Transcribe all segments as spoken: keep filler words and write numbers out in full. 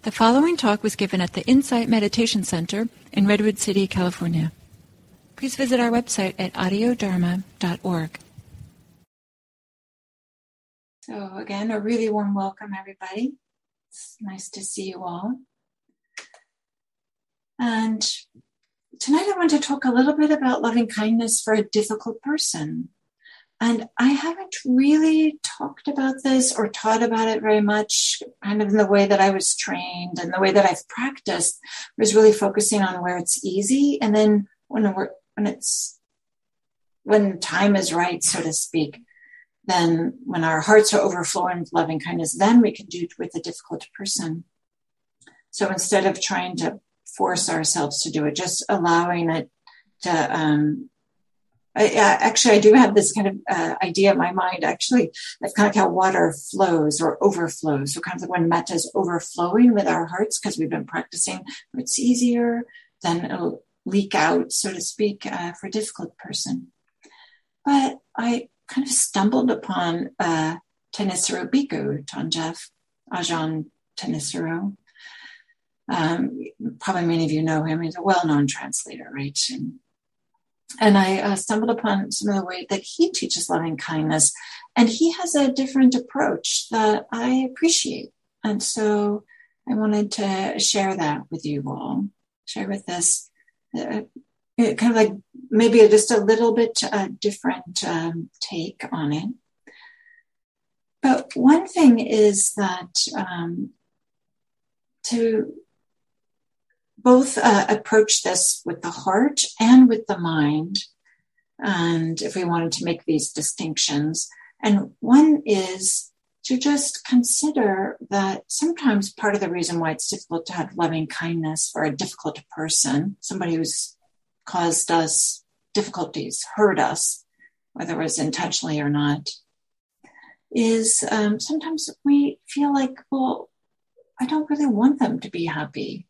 The following talk was given at the Insight Meditation Center in Redwood City, California. Please visit our website at audio dharma dot org. So again, a really warm welcome, everybody. It's nice to see you all. And tonight I want to talk a little bit about loving kindness for a difficult person. And I haven't really talked about this or taught about it very much, kind of in the way that I was trained and the way that I've practiced was really focusing on where it's easy. And then when we're, when it's, when time is right, so to speak, then when our hearts are overflowing with loving kindness, then we can do it with a difficult person. So instead of trying to force ourselves to do it, just allowing it to, um, I, uh, actually, I do have this kind of uh, idea in my mind, actually, of kind of how water flows or overflows. So kind of when metta is overflowing with our hearts, because we've been practicing where it's easier, then it'll leak out, so to speak, uh, for a difficult person. But I kind of stumbled upon uh, Thanissaro Bhikkhu, Tongef Ajahn Thanissaro. Um, probably many of you know him. He's a well-known translator, right? And, And I uh, stumbled upon some of the way that he teaches loving kindness. And he has a different approach that I appreciate. And so I wanted to share that with you all, share with this, uh, kind of like maybe just a little bit uh, different um, take on it. But one thing is that um, to both uh, approach this with the heart and with the mind, and if we wanted to make these distinctions. And one is to just consider that sometimes part of the reason why it's difficult to have loving kindness for a difficult person, somebody who's caused us difficulties, hurt us, whether it was intentionally or not, is um, sometimes we feel like, well, I don't really want them to be happy.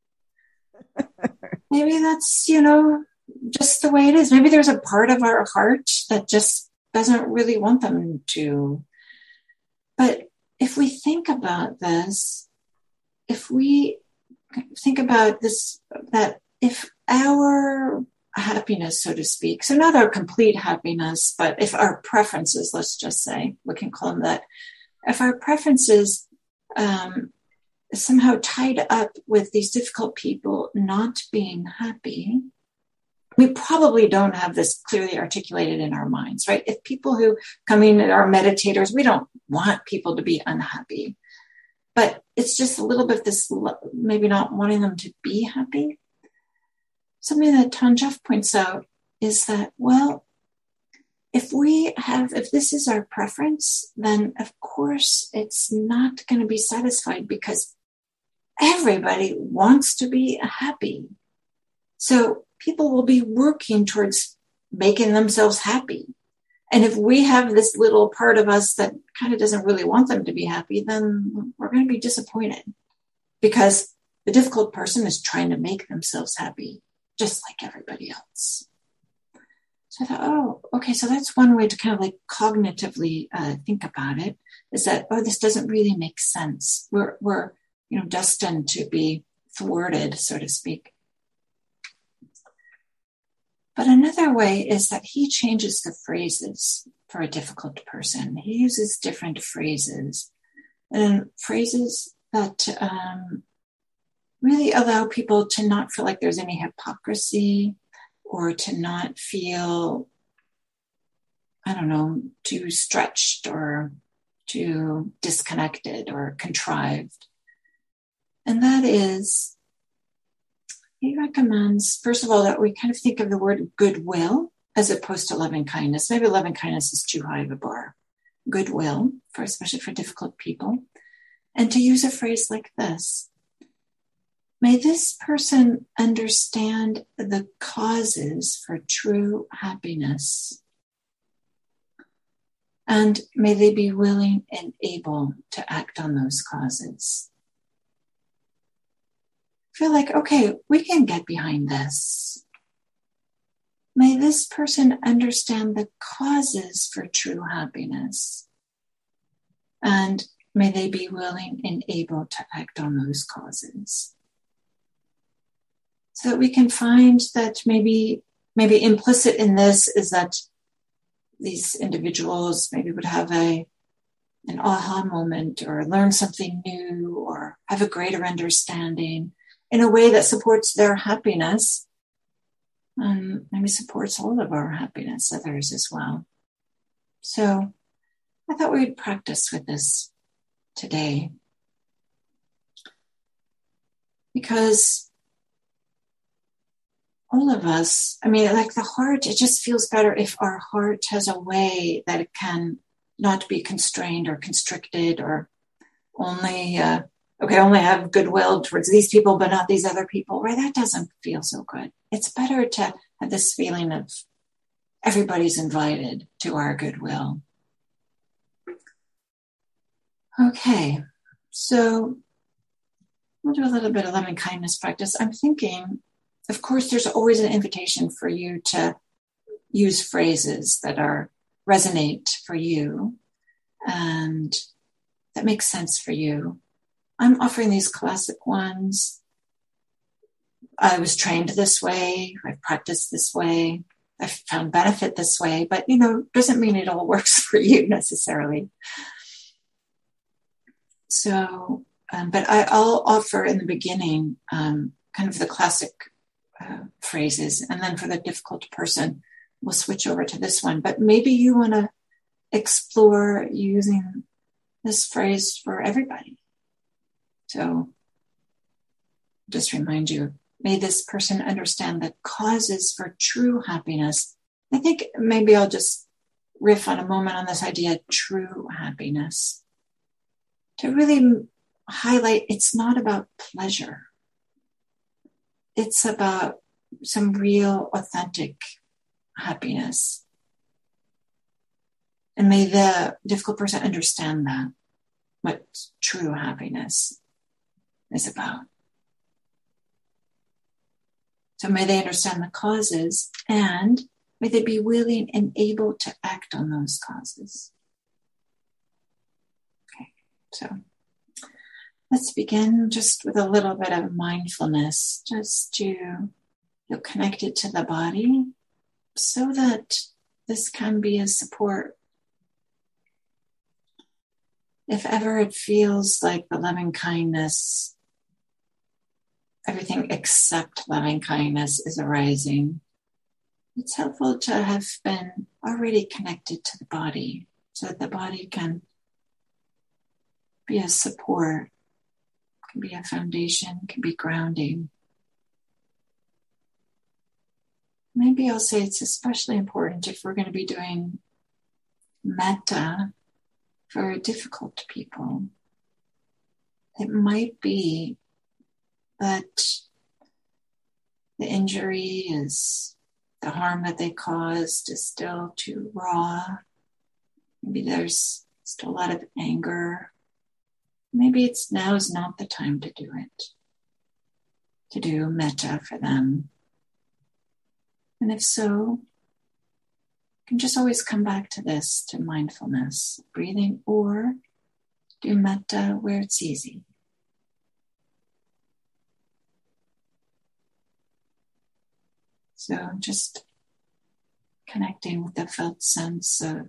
Maybe that's, you know, just the way it is. Maybe there's a part of our heart that just doesn't really want them to. But if we think about this, if we think about this, that if our happiness, so to speak, so not our complete happiness, but if our preferences, let's just say, we can call them that, if our preferences, um, somehow tied up with these difficult people not being happy, we probably don't have this clearly articulated in our minds, right? If people who come in are meditators, we don't want people to be unhappy, but it's just a little bit this, maybe not wanting them to be happy. Something that Tongef points out is that, well, if we have, if this is our preference, then of course it's not going to be satisfied because everybody wants to be happy. So people will be working towards making themselves happy. And if we have this little part of us that kind of doesn't really want them to be happy, then we're going to be disappointed because the difficult person is trying to make themselves happy, just like everybody else. So I thought, oh, okay, so that's one way to kind of like cognitively uh, think about it, is that, oh, this doesn't really make sense. We're, we're, you know, destined to be thwarted, so to speak. But another way is that he changes the phrases for a difficult person. He uses different phrases, and phrases that um, really allow people to not feel like there's any hypocrisy or to not feel, I don't know, too stretched or too disconnected or contrived. And that is, he recommends, first of all, that we kind of think of the word goodwill as opposed to loving kindness. Maybe loving kindness is too high of a bar. Goodwill, for especially for difficult people. And to use a phrase like this, may this person understand the causes for true happiness. And may they be willing and able to act on those causes. Feel like, okay, we can get behind this. May this person understand the causes for true happiness. And may they be willing and able to act on those causes. So that we can find that maybe, maybe implicit in this is that these individuals maybe would have a an aha moment or learn something new or have a greater understanding in a way that supports their happiness and maybe supports all of our happiness, others as well. So I thought we'd practice with this today because all of us, I mean, like the heart, it just feels better if our heart has a way that it can not be constrained or constricted or only, uh, okay, only have goodwill towards these people, but not these other people, right? That doesn't feel so good. It's better to have this feeling of everybody's invited to our goodwill. Okay, so we'll do a little bit of loving kindness practice. I'm thinking, of course, there's always an invitation for you to use phrases that are resonate for you and that make sense for you. I'm offering these classic ones. I was trained this way. I've practiced this way. I've found benefit this way, but, you know, doesn't mean it all works for you necessarily. So, um, but I, I'll offer in the beginning um, kind of the classic uh, phrases, and then for the difficult person, we'll switch over to this one. But maybe you want to explore using this phrase for everybody. So just remind you, may this person understand the causes for true happiness. I think maybe I'll just riff on a moment on this idea, true happiness, to really highlight it's not about pleasure. It's about some real, authentic happiness. And may the difficult person understand that, what true happiness is about. So may they understand the causes, and may they be willing and able to act on those causes. Okay, so let's begin just with a little bit of mindfulness, just to feel connected to the body so that this can be a support. If ever it feels like the loving kindness, everything except loving kindness is arising, it's helpful to have been already connected to the body so that the body can be a support, can be a foundation, can be grounding. Maybe I'll say it's especially important if we're going to be doing metta for difficult people. It might be that the injury is, the harm that they caused is still too raw. Maybe there's still a lot of anger. Maybe it's now is not the time to do it, to do metta for them. And if so, you can just always come back to this, to mindfulness, breathing, or do metta where it's easy. So just connecting with the felt sense of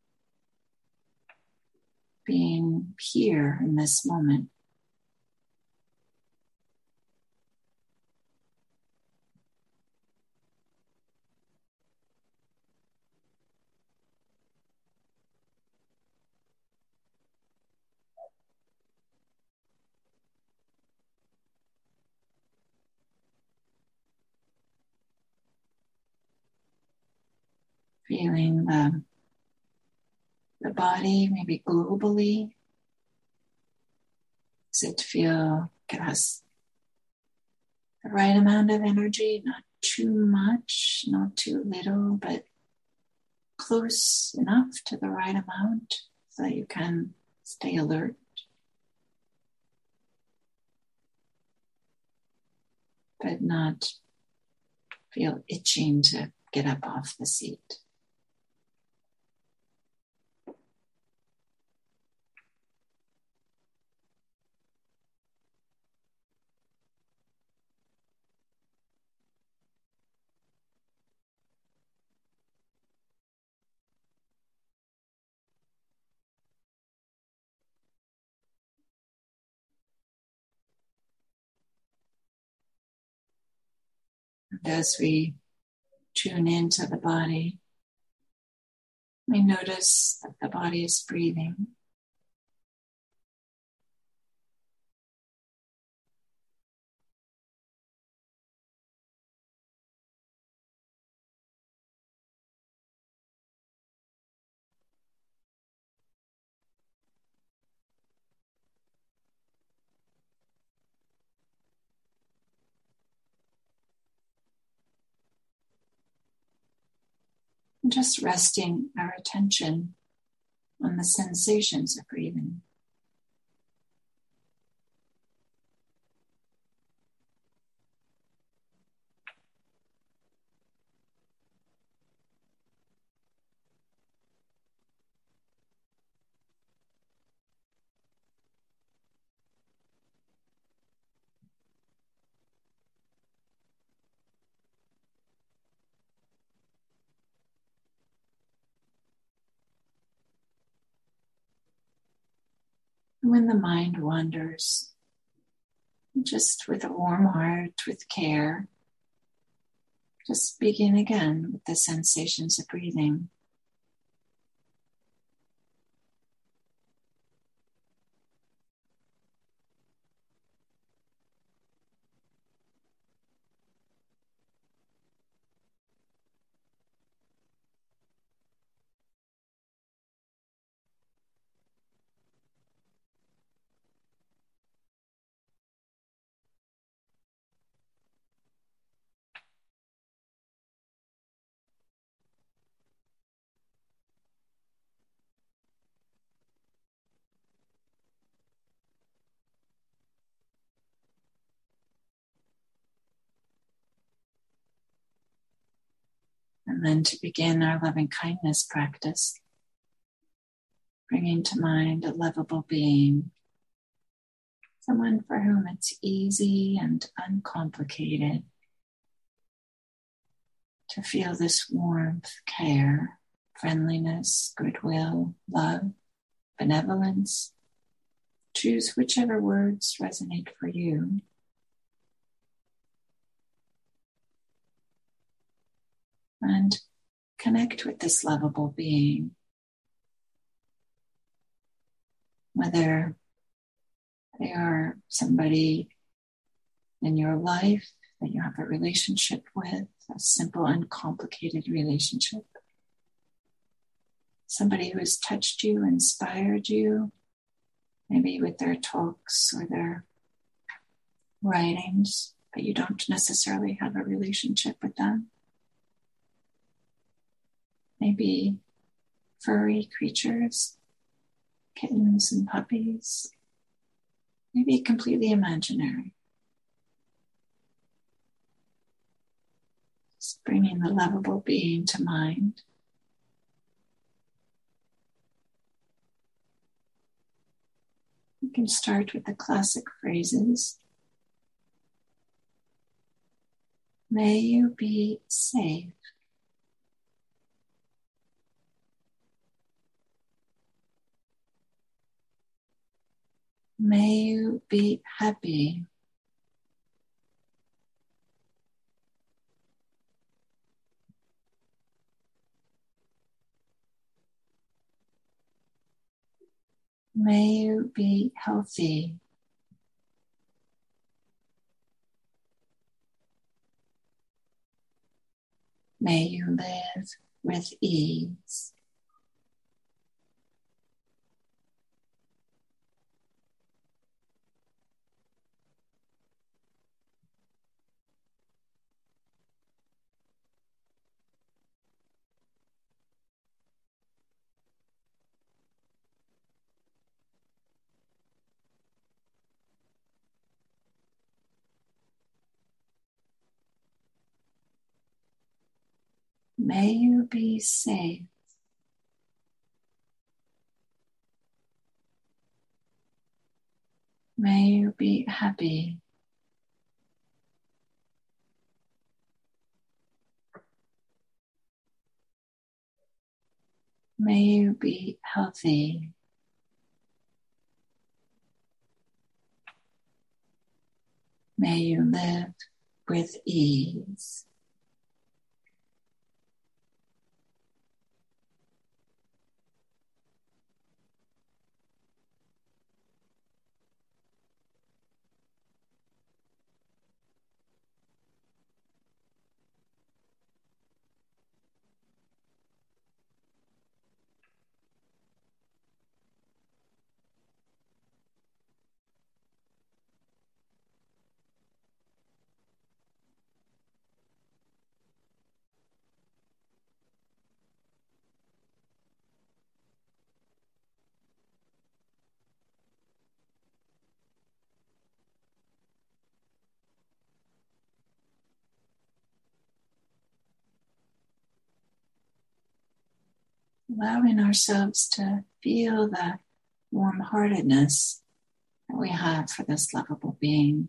being here in this moment. Feeling the, the body, maybe globally. Does it feel like it has the right amount of energy? Not too much, not too little, but close enough to the right amount so that you can stay alert. But not feel itching to get up off the seat. As we tune into the body, we notice that the body is breathing. And just resting our attention on the sensations of breathing. When the mind wanders, just with a warm heart, with care, just begin again with the sensations of breathing. And then to begin our loving kindness practice, bringing to mind a lovable being, someone for whom it's easy and uncomplicated to feel this warmth, care, friendliness, goodwill, love, benevolence. Choose whichever words resonate for you. And connect with this lovable being. Whether they are somebody in your life that you have a relationship with, a simple, uncomplicated relationship. Somebody who has touched you, inspired you, maybe with their talks or their writings, but you don't necessarily have a relationship with them. Maybe furry creatures, kittens and puppies, maybe completely imaginary. Just bringing the lovable being to mind. You can start with the classic phrases. May you be safe. May you be happy. May you be healthy. May you live with ease. May you be safe. May you be happy. May you be healthy. May you live with ease. allowing ourselves to feel the warm-heartedness that we have for this lovable being.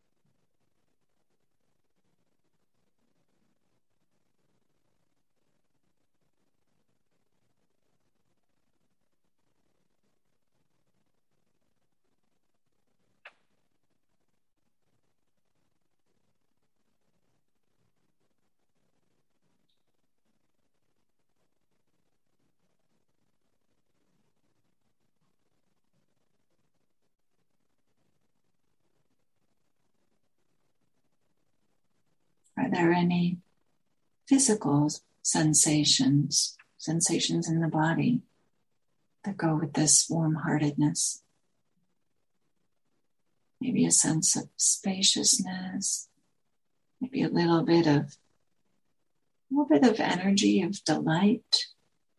Are there any physical sensations, sensations in the body that go with this warm-heartedness? Maybe a sense of spaciousness, maybe a little bit of a little bit of energy of delight,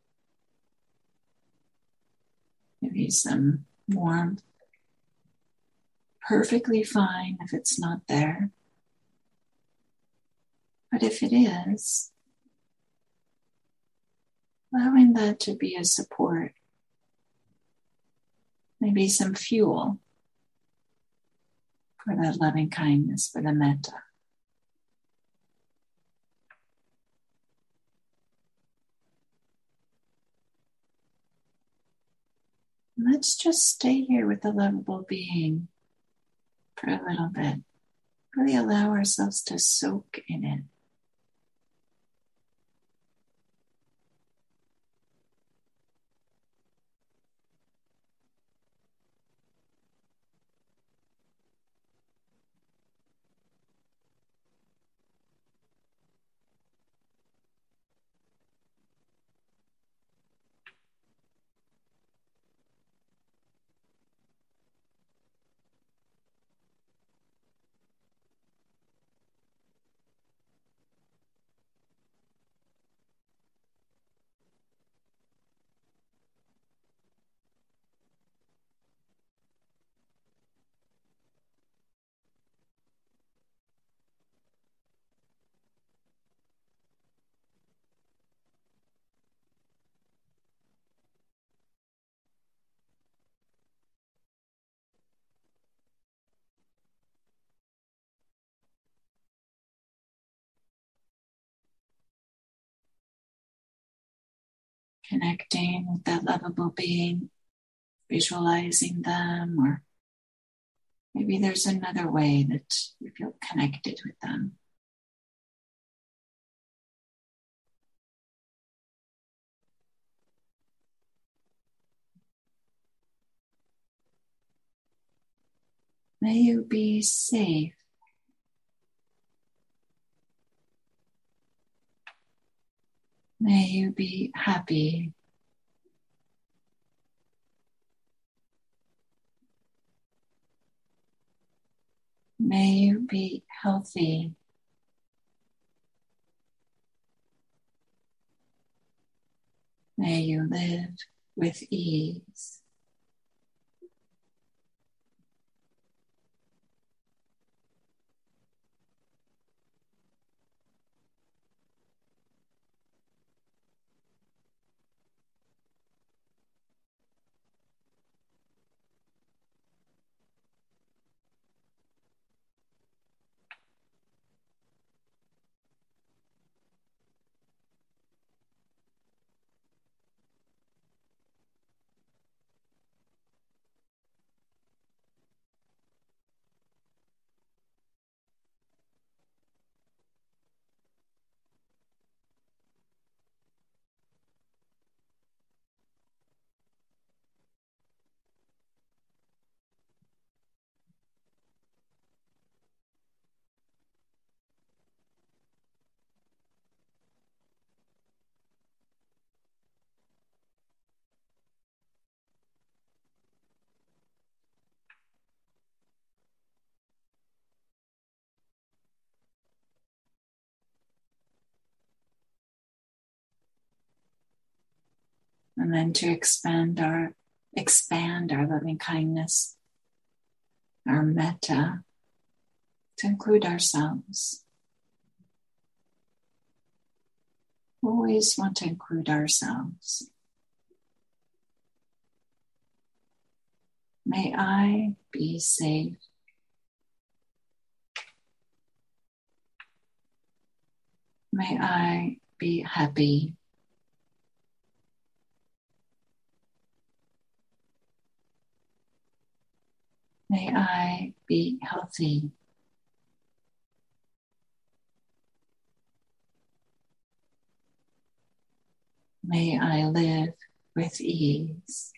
maybe some warmth. Perfectly fine if it's not there. But if it is, allowing that to be a support, maybe some fuel for that loving kindness, for the metta. Let's just stay here with the lovable being for a little bit. Really allow ourselves to soak in it. Connecting with that lovable being, visualizing them, or maybe there's another way that you feel connected with them. May you be safe. May you be happy. May you be healthy. May you live with ease. And then to expand our expand our loving kindness, our metta, to include ourselves. Always want to include ourselves. May I be safe. May I be happy. May I be healthy. May I live with ease.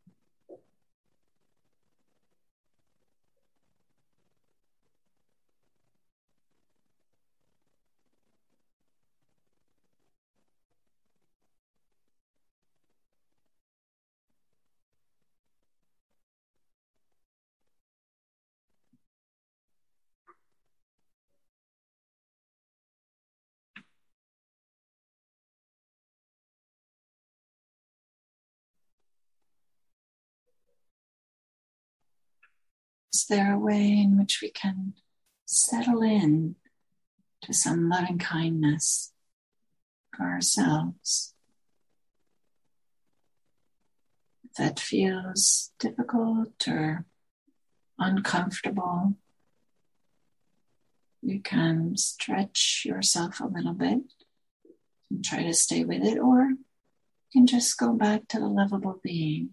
Is there a way in which we can settle in to some loving kindness for ourselves? If that feels difficult or uncomfortable, you can stretch yourself a little bit and try to stay with it, or you can just go back to the lovable being.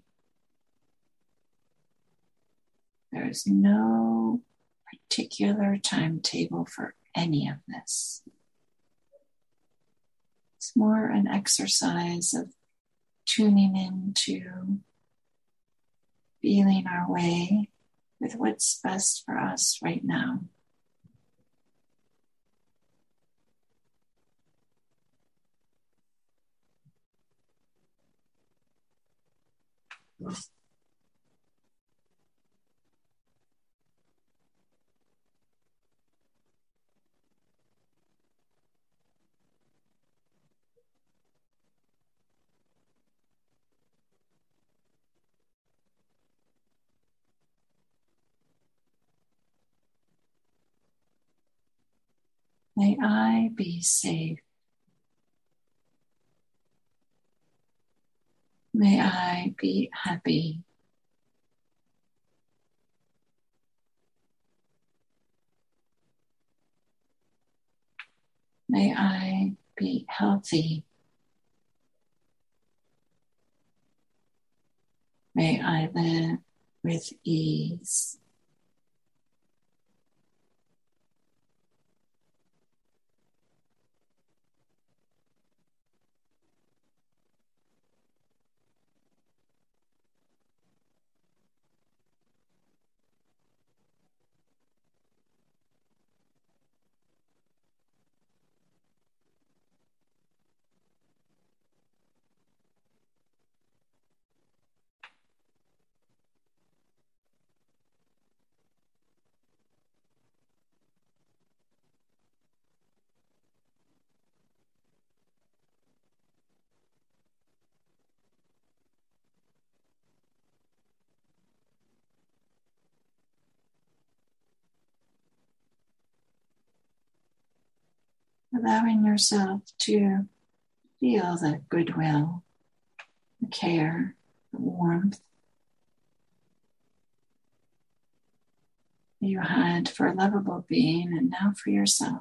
There is no particular timetable for any of this. It's more an exercise of tuning into feeling our way with what's best for us right now. May I be safe. May I be happy. May I be healthy. May I live with ease. Allowing yourself to feel the goodwill, the care, the warmth you had for a lovable being and now for yourself.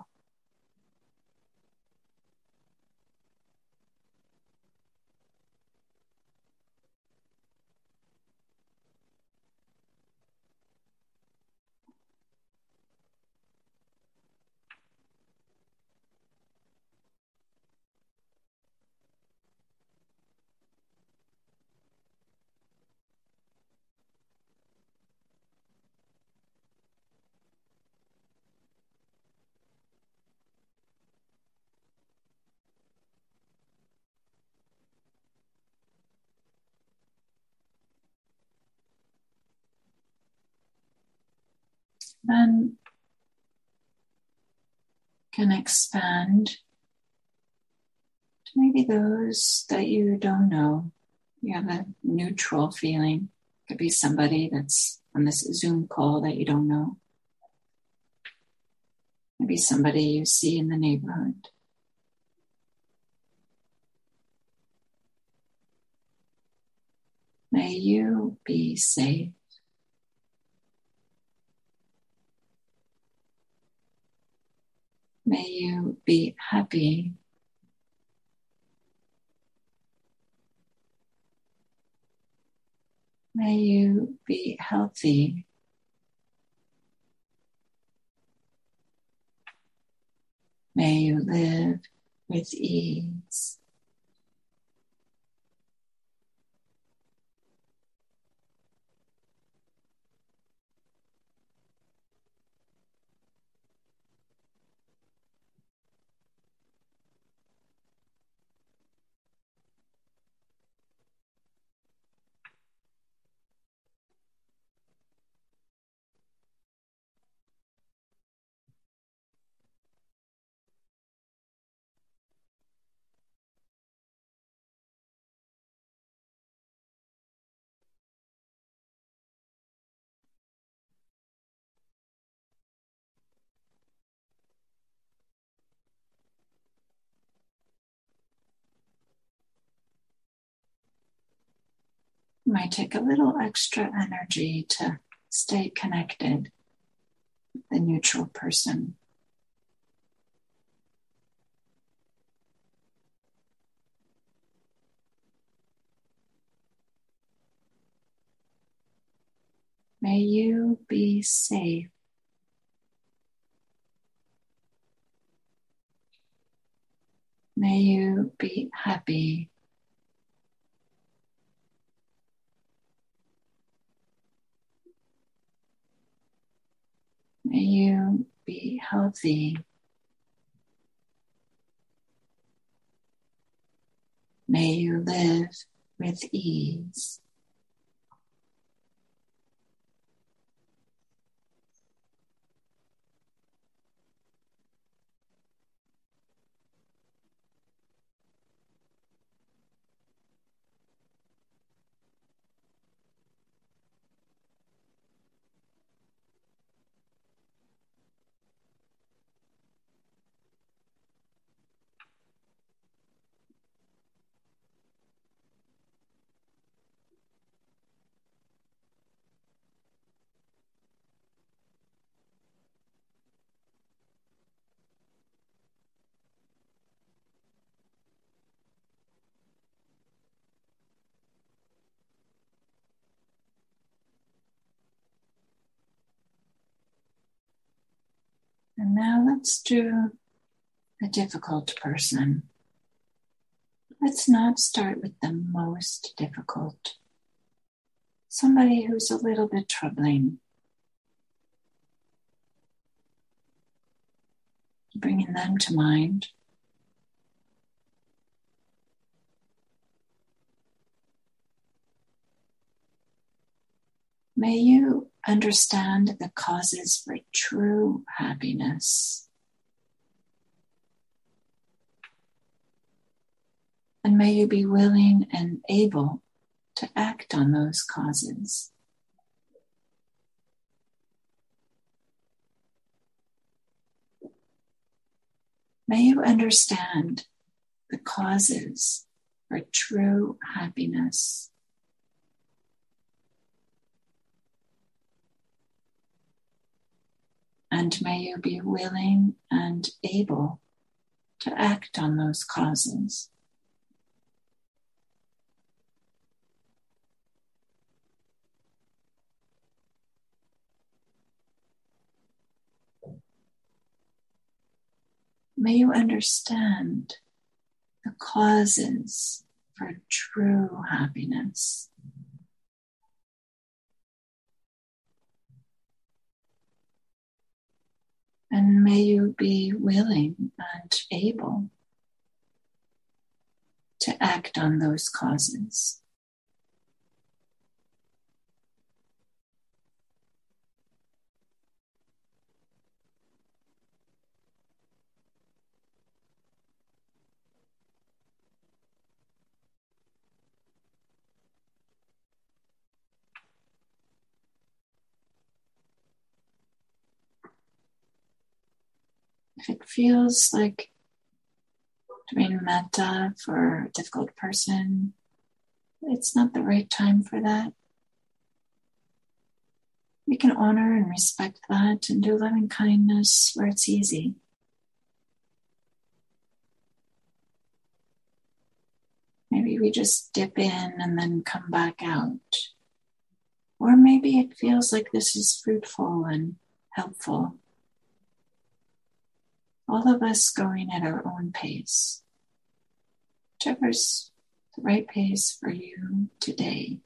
Then can expand to maybe those that you don't know. You have a neutral feeling. It could be somebody that's on this Zoom call that you don't know. Maybe somebody you see in the neighborhood. May you be safe. May you be happy. May you be healthy. May you live with ease. It might take a little extra energy to stay connected with the neutral person. May you be safe. May you be happy. May you be healthy. May you live with ease. And now let's do the difficult person. Let's not start with the most difficult. Somebody who's a little bit troubling. Bringing them to mind. May you understand the causes for true happiness. And may you be willing and able to act on those causes. May you understand the causes for true happiness. And may you be willing and able to act on those causes. May you understand the causes for true happiness. And may you be willing and able to act on those causes. If it feels like doing metta for a difficult person, it's not the right time for that. We can honor and respect that and do loving kindness where it's easy. we just dip in and then come back out. Or maybe it feels like this is fruitful and helpful. All of us going at our own pace. Whichever's the right pace for you today.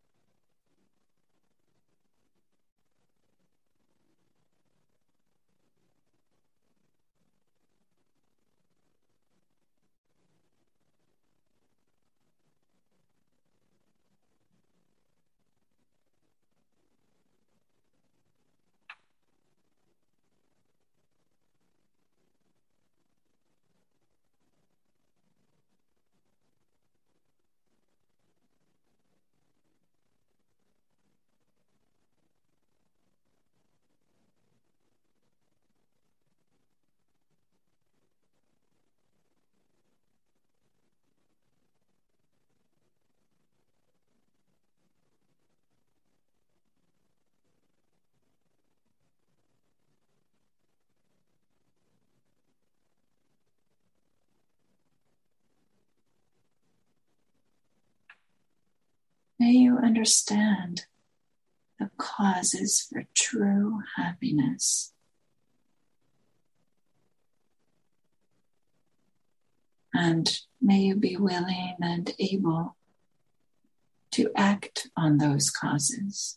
May you understand the causes for true happiness. And may you be willing and able to act on those causes.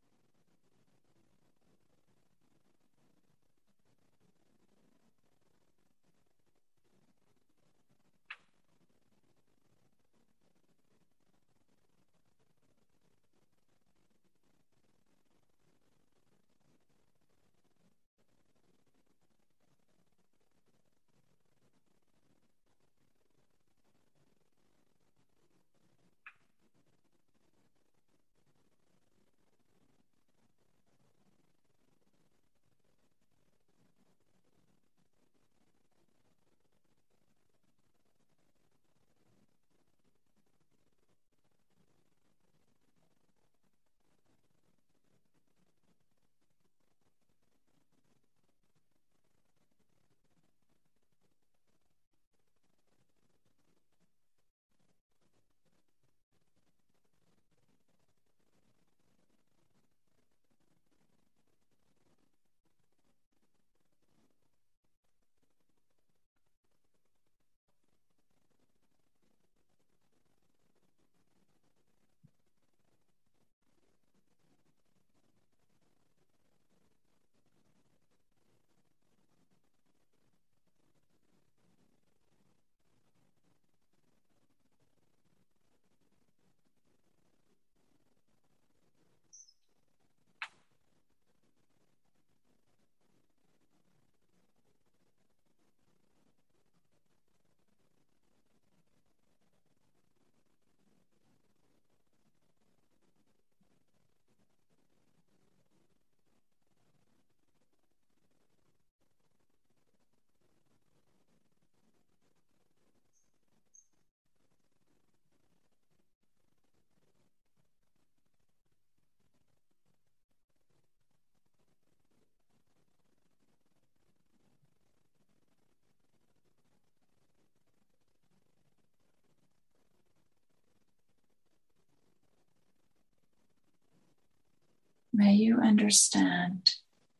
May you understand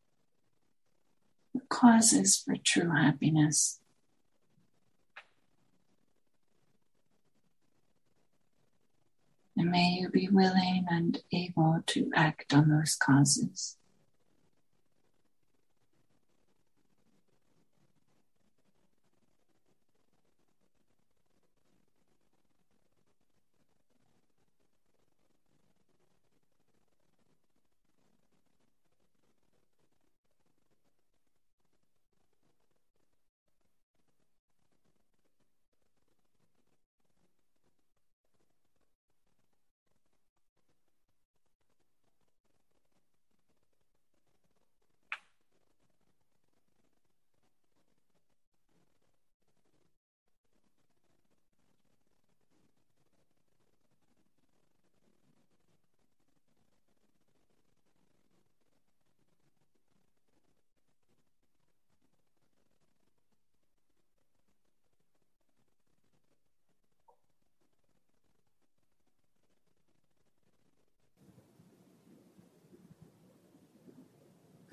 the causes for true happiness. And may you be willing and able to act on those causes.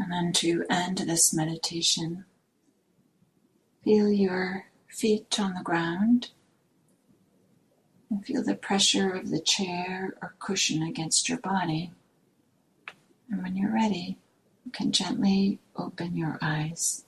And then to end this meditation, feel your feet on the ground and feel the pressure of the chair or cushion against your body. And when you're ready, you can gently open your eyes.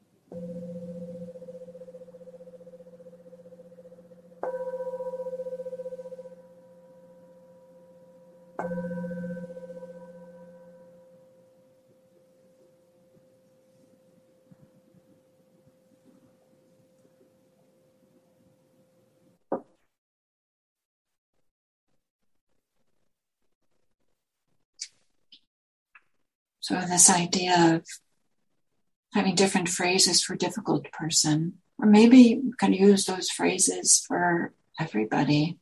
So this idea of having different phrases for difficult person, or maybe you can use those phrases for everybody,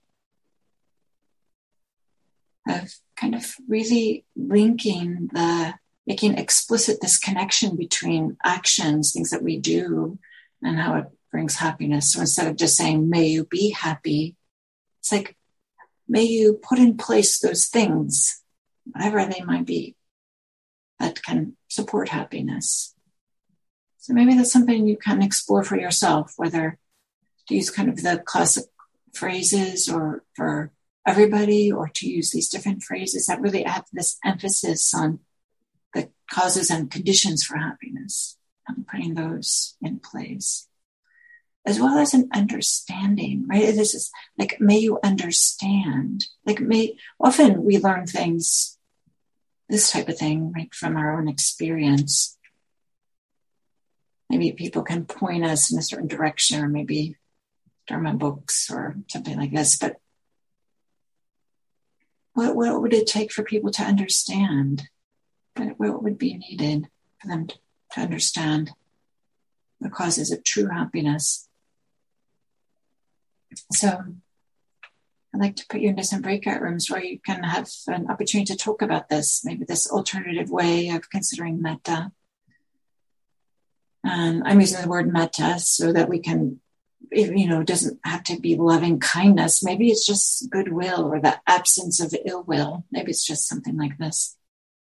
of kind of really linking the, making explicit this connection between actions, things that we do, and how it brings happiness. So instead of just saying, may you be happy, it's like, may you put in place those things, whatever they might be, that can support happiness. So maybe that's something you can explore for yourself, whether to use kind of the classic phrases or for everybody, or to use these different phrases that really have this emphasis on the causes and conditions for happiness, and putting those in place. As well as an understanding, right? This is like, may you understand. Like, may, often we learn things, this type of thing, right, from our own experience. Maybe people can point us in a certain direction, or maybe Dharma books or something like this. But what, what would it take for people to understand? What, what would be needed for them to, to understand the causes of true happiness? So I'd like to put you into some breakout rooms where you can have an opportunity to talk about this, maybe this alternative way of considering metta. And I'm using the word metta so that we can, you know, it doesn't have to be loving kindness. Maybe it's just goodwill or the absence of ill will. Maybe it's just something like this.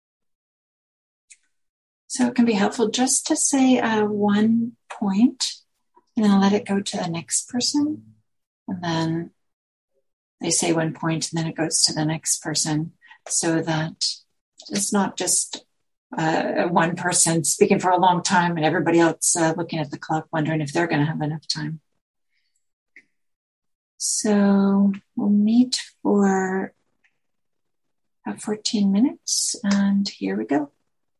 So it can be helpful just to say uh, one point and then let it go to the next person. And then they say one point and then it goes to the next person, so that it's not just uh, one person speaking for a long time and everybody else uh, looking at the clock wondering if they're going to have enough time. So we'll meet for about fourteen minutes, and here we go.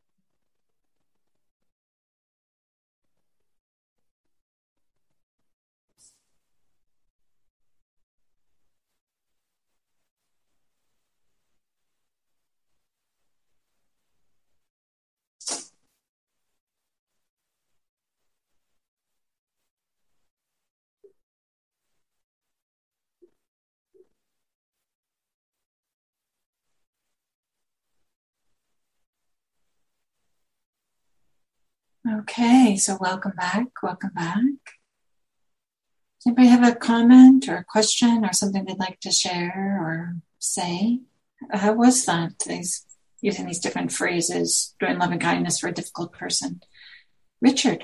Okay, so welcome back, welcome back. Does anybody have a comment or a question or something they'd like to share or say? How was that, these, using these different phrases, doing loving kindness for a difficult person? Richard.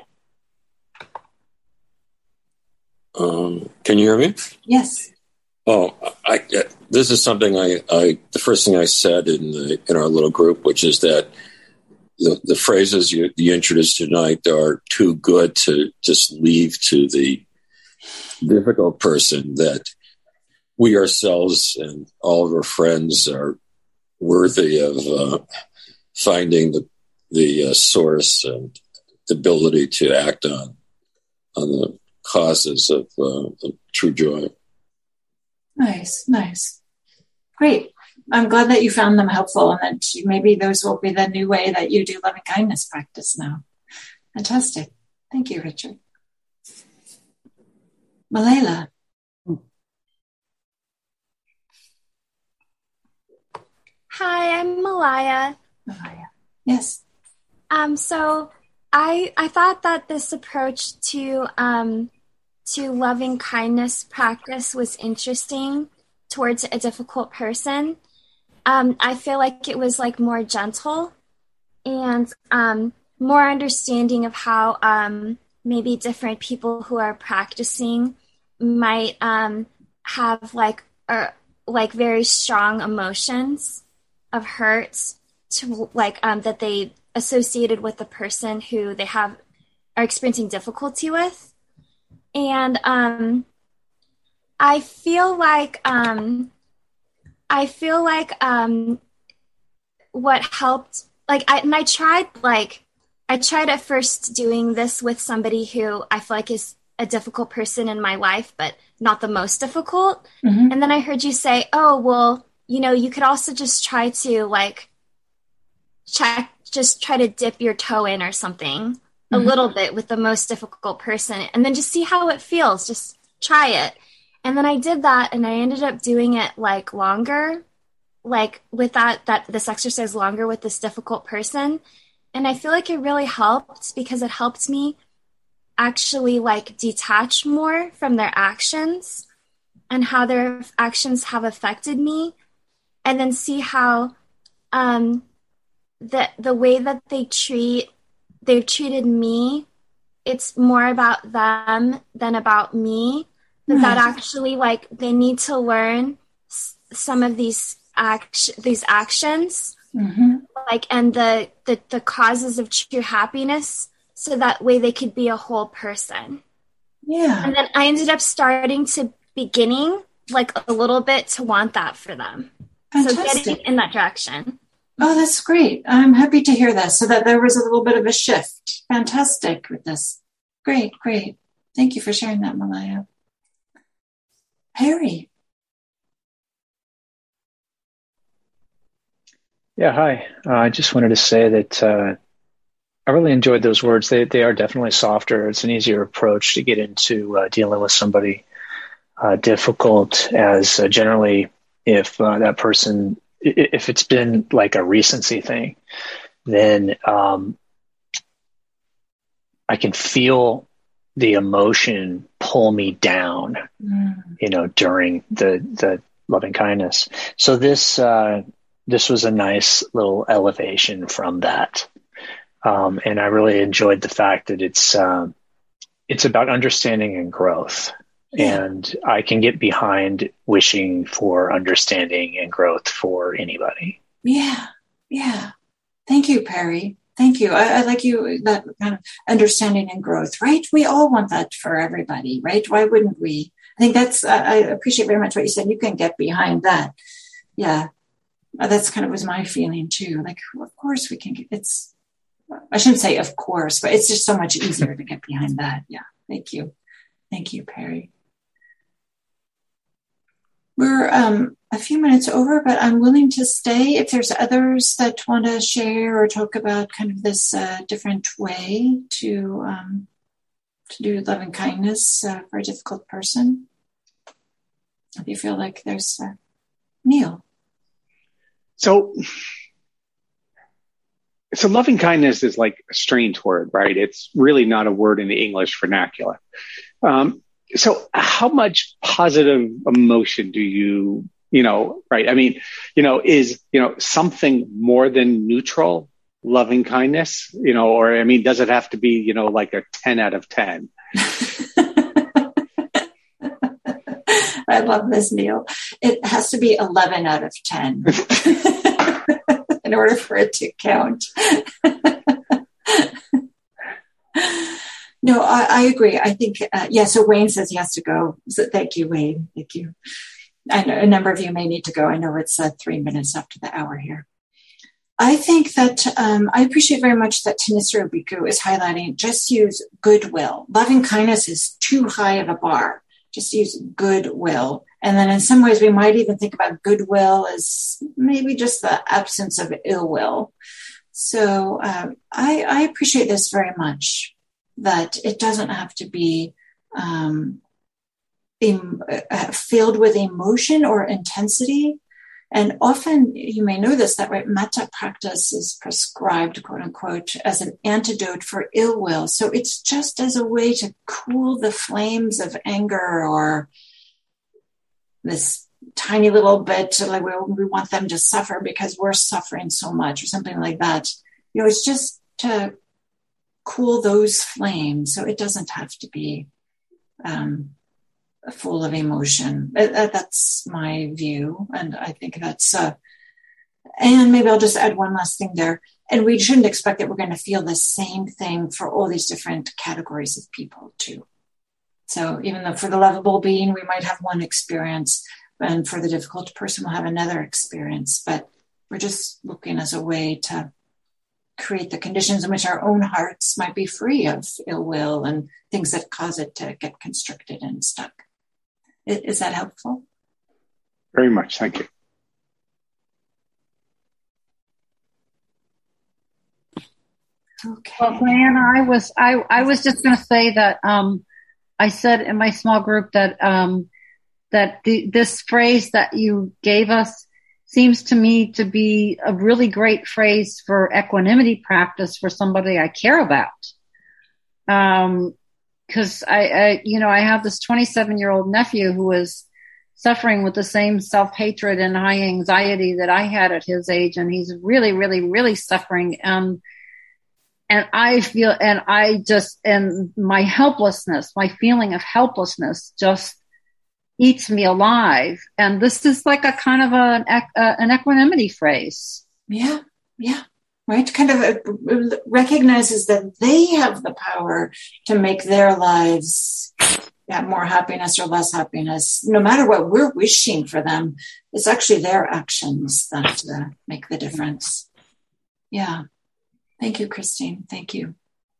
Um, can you hear me? Yes. Oh, I, I, this is something I, I, the first thing I said in the, in our little group, which is that the, the phrases you, you introduced tonight are too good to just leave to the difficult person, that we ourselves and all of our friends are worthy of uh, finding the, the uh, source and the ability to act on, on the causes of, uh, of true joy. Nice, nice. Great. I'm glad that you found them helpful, and that maybe those will be the new way that you do loving kindness practice now. Fantastic. Thank you, Richard. Malayla. Hi, I'm Malaya. Malaya. Yes. Um, so I I thought that this approach to um to loving kindness practice was interesting towards a difficult person. Um, I feel like it was like more gentle, and um, more understanding of how um, maybe different people who are practicing might um, have like or like very strong emotions of hurt to like um, that they associated with the person who they have are experiencing difficulty with. And um, I feel like um, I feel like um, what helped, like, I, and I tried, like, I tried at first doing this with somebody who I feel like is a difficult person in my life, but not the most difficult. Mm-hmm. And then I heard you say, oh, well, you know, you could also just try to, like, check, just try to dip your toe in or something mm-hmm. a little bit with the most difficult person, and then just see how it feels. Just try it. And then I did that, and I ended up doing it like longer, like with that, that this exercise longer with this difficult person. And I feel like it really helped because it helped me actually like detach more from their actions and how their actions have affected me, and then see how um, the, the way that they treat, they've treated me, it's more about them than about me. That, that actually, like, they need to learn s- some of these act- these actions, mm-hmm. like, and the, the the causes of true happiness, so that way they could be a whole person. Yeah. And then I ended up starting to beginning, like, a little bit to want that for them. Fantastic. So getting in that direction. Oh, that's great. I'm happy to hear that. So that there was a little bit of a shift. Fantastic with this. Great, great. Thank you for sharing that, Malaya. Harry. Yeah, hi. Uh, I just wanted to say that uh, I really enjoyed those words. They they are definitely softer. It's an easier approach to get into uh, dealing with somebody uh, difficult, as uh, generally if uh, that person, if it's been like a recency thing, then um, I can feel the emotion pull me down, mm. you know, during the, the loving kindness. So this, uh, this was a nice little elevation from that. Um, and I really enjoyed the fact that it's, um, it's about understanding and growth. Yeah. And I can get behind wishing for understanding and growth for anybody. Yeah. Yeah. Thank you, Perry. Thank you. I, I like you, that kind of understanding and growth, right? We all want that for everybody, right? Why wouldn't we? I think that's, uh, I appreciate very much what you said. You can get behind that. Yeah. Uh, that's kind of was my feeling too. Like, of course we can get, it's, I shouldn't say of course, but it's just so much easier to get behind that. Yeah. Thank you. Thank you, Perry. We're um, a few minutes over, but I'm willing to stay if there's others that want to share or talk about kind of this uh, different way to um, to do loving kindness uh, for a difficult person. If you feel like there's uh, Neil. So, so loving kindness is like a strange word, right? It's really not a word in the English vernacular. Um, So how much positive emotion do you, you know, right? I mean, you know, is, you know, something more than neutral loving kindness, you know, or, I mean, does it have to be, you know, like a ten out of ten? I love this, Neil. It has to be eleven out of ten in order for it to count. No, I, I agree. I think, uh, yeah, so Wayne says he has to go. So thank you, Wayne. Thank you. I know a number of you may need to go. I know it's uh, three minutes after the hour here. I think that um, I appreciate very much that Thanissaro Bhikkhu is highlighting just use goodwill. Loving kindness is too high of a bar. Just use goodwill. And then in some ways, we might even think about goodwill as maybe just the absence of ill will. So um, I, I appreciate this very much. That it doesn't have to be um, em- uh, filled with emotion or intensity. And often, you may know this, that right, metta practice is prescribed, quote unquote, as an antidote for ill will. So it's just as a way to cool the flames of anger or this tiny little bit, like we, we want them to suffer because we're suffering so much or something like that. You know, it's just to cool those flames. So it doesn't have to be um, full of emotion. That's my view. And I think that's, uh, and maybe I'll just add one last thing there. And we shouldn't expect that we're going to feel the same thing for all these different categories of people too. So even though for the lovable being, we might have one experience, and for the difficult person, we'll have another experience. But we're just looking as a way to create the conditions in which our own hearts might be free of ill will and things that cause it to get constricted and stuck. Is that helpful? Very much. Thank you. Okay. Well, Diana, I was I, I was just going to say that um, I said in my small group that um, that the, this phrase that you gave us seems to me to be a really great phrase for equanimity practice for somebody I care about. Um, because I, I, you know, I have this twenty-seven year old nephew who is suffering with the same self-hatred and high anxiety that I had at his age, and he's really, really, really suffering. And And I feel, and I just, and my helplessness, my feeling of helplessness just eats me alive. And this is like a kind of a, an, an equanimity phrase. Yeah, yeah, right. Kind of uh, recognizes that they have the power to make their lives have more happiness or less happiness. No matter what we're wishing for them, it's actually their actions that uh, make the difference. Yeah. Thank you, Christine. Thank you.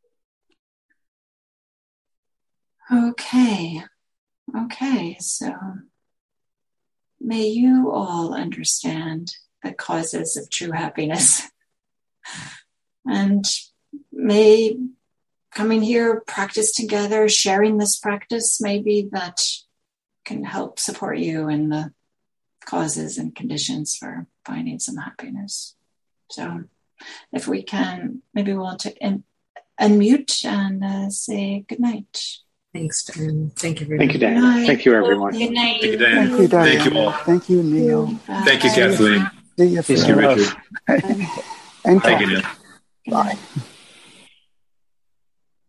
Okay. Okay. So may you all understand the causes of true happiness. And may coming here, practice together, sharing this practice, maybe that can help support you in the causes and conditions for finding some happiness. So if we can, maybe we'll to un- unmute and uh, say good night. Thanks, Dan. Thank you very Thank much. you, Dan. Thank you, everyone. Good night. Thank you, Dan. Thank you, Diana. Thank you all. Thank you, Neil. Bye. Thank you, Kathleen. See you, Thank you, Richard. and Thank you, Tom. Dan. Bye.